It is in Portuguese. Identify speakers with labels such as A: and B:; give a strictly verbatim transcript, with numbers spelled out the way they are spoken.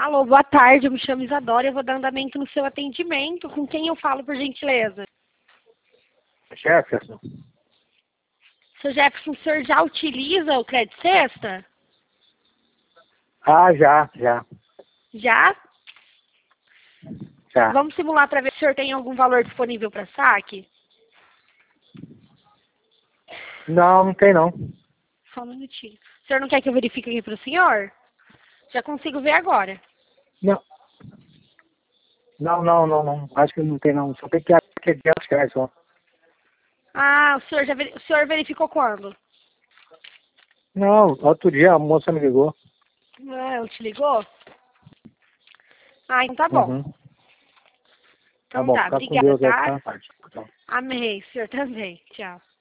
A: Alô, boa tarde, eu me chamo Isadora e eu vou dar andamento no seu atendimento. Com quem eu falo, por gentileza?
B: Jefferson.
A: Seu Jefferson, o senhor já utiliza o Crédito Sexta?
B: Ah, já, já,
A: Já?
B: já.
A: Vamos simular para ver se o senhor tem algum valor disponível para saque?
B: Não, não tem não.
A: Só um minutinho. O senhor não quer que eu verifique aqui para o senhor? Já consigo ver agora.
B: Não. Não, não, não, não. Acho que não tem não. Só tem que ter dez reais só.
A: Ah, o senhor, já veri- o senhor verificou quando?
B: Não, outro dia a moça me ligou.
A: Ah, ela te ligou? Ah, então tá bom.
B: Uhum. Tá
A: Então
B: bom,
A: tá,
B: fica com
A: obrigada,
B: Deus aí,
A: tá?
B: tá? Tchau.
A: Amei, o senhor também. Tchau.